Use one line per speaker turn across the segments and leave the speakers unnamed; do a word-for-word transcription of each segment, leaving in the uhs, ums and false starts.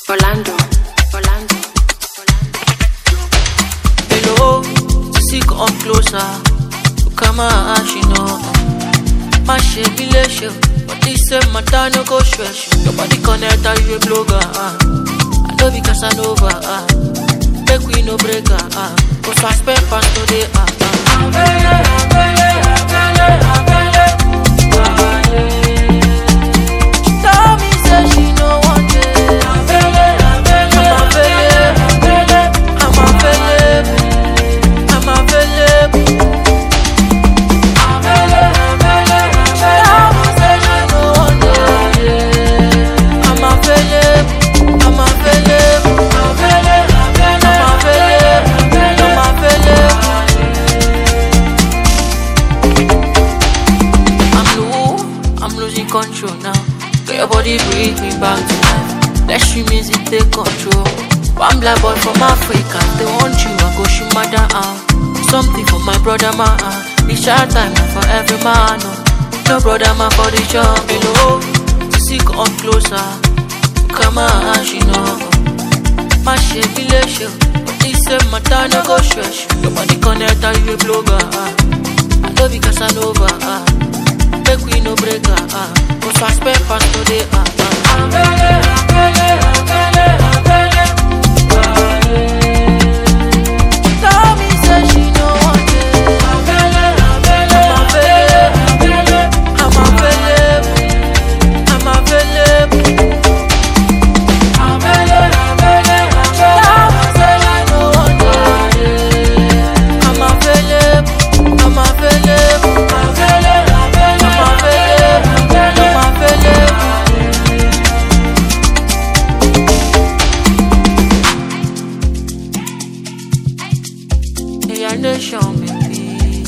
Orlando, Orlando, Orlando.
Hello, to see come closer. Come on, she know. My shame relation, but this same matter no go stretch. Your body connect, are you a blogger? Uh. I know because I know over. Uh. Make we no breaker. Uh. Cause I spend past today. Uh. Uh. Avele, avele, avele, avele, avele. She tell me say she no want it. Avele, avele, avele, avele. I'm available. I'm available. Avele, avele, avele. She tell me say she no want it. I'm available. I'm available. Avele, avele, I'm available. I'm available. I'm low, I'm losing control now. Get your body breathe me back to life. Let stream music take control. One black boy from Africa, they want you, I go shoot my down. Something for my brother man. It's short time now for every man. No, no brother man for the job. Below, to see come closer. Come on, she know. My shame relation, but this same matter no go stretch. Your body connect, are you a blogger? I know because I know over. Uh. Make we no breaker. Uh. Cause I spend past today. Uh. Uh. Avele, avele, avele, avele, avele. She tell me say she no want it. Avele, avele, avele, avele. I'm available. I'm available. Avele, avele, avele. She tell me say she no want it. I'm available. I'm available. Avele, avele, I'm available. I'm available. Hey, nation, baby.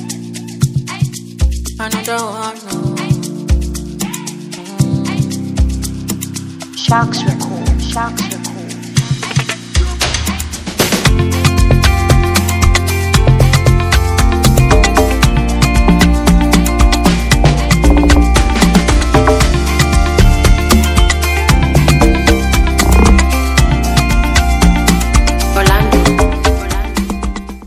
Another one, no.
Sharks record, Sharks record.